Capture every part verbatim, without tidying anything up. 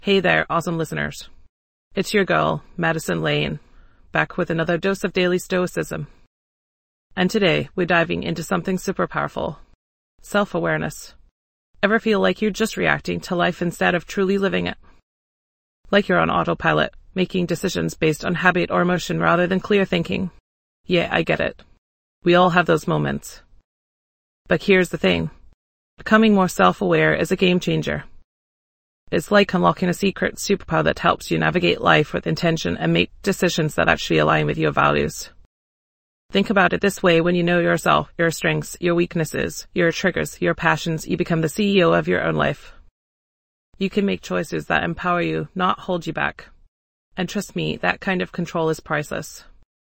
Hey there, awesome listeners. It's your girl, Madison Lane, back with another dose of daily stoicism. And today, we're diving into something super powerful. Self-awareness. Ever feel like you're just reacting to life instead of truly living it? Like you're on autopilot, making decisions based on habit or emotion rather than clear thinking? Yeah, I get it. We all have those moments. But here's the thing. Becoming more self-aware is a game changer. It's like unlocking a secret superpower that helps you navigate life with intention and make decisions that actually align with your values. Think about it this way: when you know yourself, your strengths, your weaknesses, your triggers, your passions, you become the C E O of your own life. You can make choices that empower you, not hold you back. And trust me, that kind of control is priceless.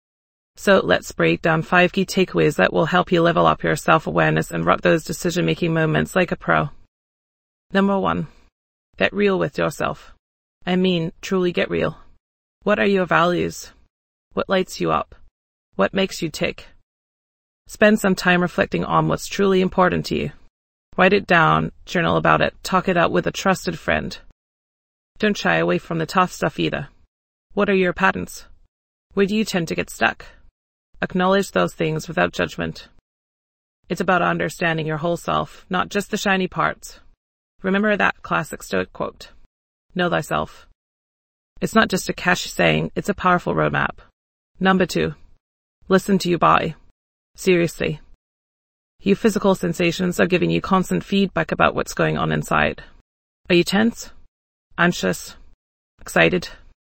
So let's break down five key takeaways that will help you level up your self-awareness and rock those decision-making moments like a pro. Number one. Get real with yourself. I mean, truly get real. What are your values? What lights you up? What makes you tick? Spend some time reflecting on what's truly important to you. Write it down, journal about it, talk it out with a trusted friend. Don't shy away from the tough stuff either. What are your patterns? Where do you tend to get stuck? Acknowledge those things without judgment. It's about understanding your whole self, not just the shiny parts. Remember that classic Stoic quote, know thyself. It's not just a catchy saying, it's a powerful roadmap. Number two, listen to your body. Seriously. Your physical sensations are giving you constant feedback about what's going on inside. Are you tense? Anxious? Excited?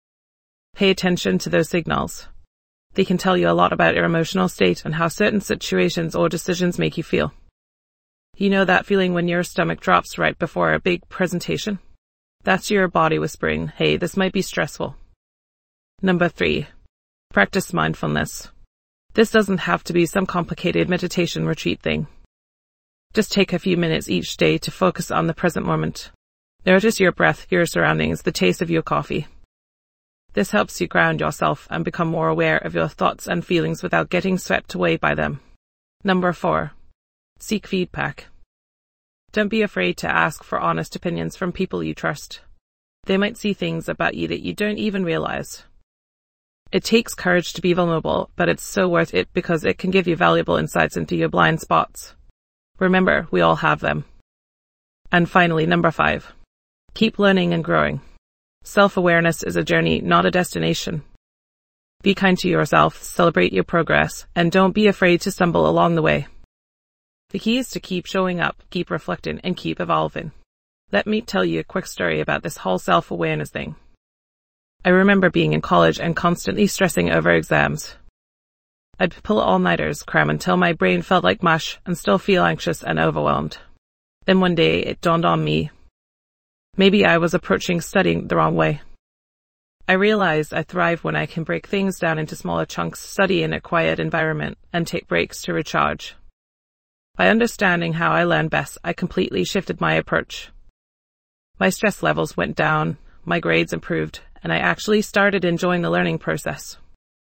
Pay attention to those signals. They can tell you a lot about your emotional state and how certain situations or decisions make you feel. You know that feeling when your stomach drops right before a big presentation? That's your body whispering, hey, this might be stressful. Number three, practice mindfulness. This doesn't have to be some complicated meditation retreat thing. Just take a few minutes each day to focus on the present moment. Notice your breath, your surroundings, the taste of your coffee. This helps you ground yourself and become more aware of your thoughts and feelings without getting swept away by them. Number four. Seek feedback. Don't be afraid to ask for honest opinions from people you trust. They might see things about you that you don't even realize. It takes courage to be vulnerable, but it's so worth it because it can give you valuable insights into your blind spots. Remember, we all have them. And finally, number five. Keep learning and growing. Self-awareness is a journey, not a destination. Be kind to yourself, celebrate your progress, and don't be afraid to stumble along the way. The key is to keep showing up, keep reflecting, and keep evolving. Let me tell you a quick story about this whole self-awareness thing. I remember being in college and constantly stressing over exams. I'd pull all-nighters, cram until my brain felt like mush, and still feel anxious and overwhelmed. Then one day, it dawned on me. Maybe I was approaching studying the wrong way. I realized I thrive when I can break things down into smaller chunks, study in a quiet environment, and take breaks to recharge. By understanding how I learn best, I completely shifted my approach. My stress levels went down, my grades improved, and I actually started enjoying the learning process.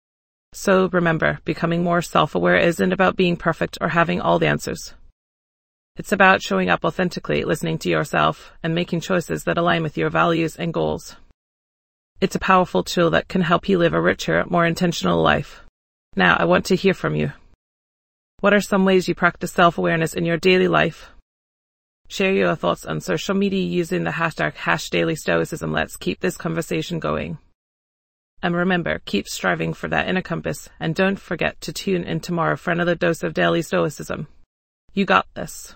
So remember, becoming more self-aware isn't about being perfect or having all the answers. It's about showing up authentically, listening to yourself, and making choices that align with your values and goals. It's a powerful tool that can help you live a richer, more intentional life. Now, I want to hear from you. What are some ways you practice self-awareness in your daily life? Share your thoughts on social media using the hashtag HashDailyStoicism. Let's keep this conversation going. And remember, keep striving for that inner compass, and don't forget to tune in tomorrow for another dose of daily stoicism. You got this.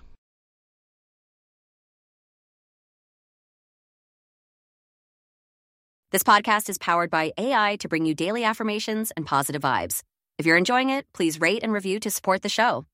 This podcast is powered by A I to bring you daily affirmations and positive vibes. If you're enjoying it, please rate and review to support the show.